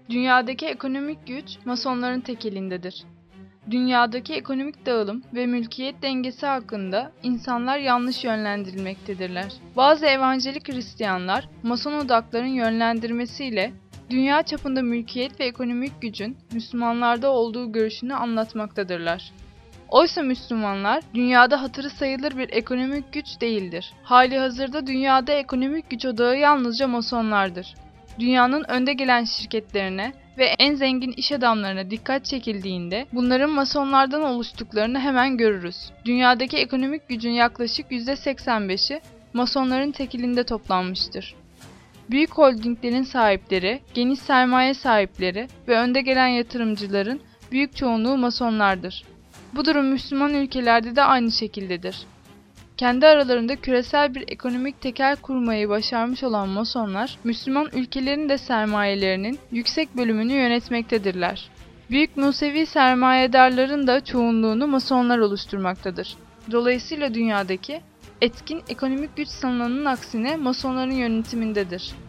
Dünyadaki ekonomik güç Masonların tek elindedir. Dünyadaki ekonomik dağılım ve mülkiyet dengesi hakkında insanlar yanlış yönlendirilmektedirler. Bazı evangelik Hristiyanlar, Mason odakların yönlendirmesiyle dünya çapında mülkiyet ve ekonomik gücün Müslümanlarda olduğu görüşünü anlatmaktadırlar. Oysa Müslümanlar, dünyada hatırı sayılır bir ekonomik güç değildir. Halihazırda dünyada ekonomik güç odağı yalnızca Masonlardır. Dünyanın önde gelen şirketlerine ve en zengin iş adamlarına dikkat çekildiğinde bunların Masonlardan oluştuklarını hemen görürüz. Dünyadaki ekonomik gücün yaklaşık %85'i Masonların tekilinde toplanmıştır. Büyük holdinglerin sahipleri, geniş sermaye sahipleri ve önde gelen yatırımcıların büyük çoğunluğu Masonlardır. Bu durum Müslüman ülkelerde de aynı şekildedir. Kendi aralarında küresel bir ekonomik tekel kurmayı başarmış olan Masonlar, Müslüman ülkelerin de sermayelerinin yüksek bölümünü yönetmektedirler. Büyük Musevi sermayedarların da çoğunluğunu Masonlar oluşturmaktadır. Dolayısıyla dünyadaki etkin ekonomik güç sanılanın aksine Masonların yönetimindedir.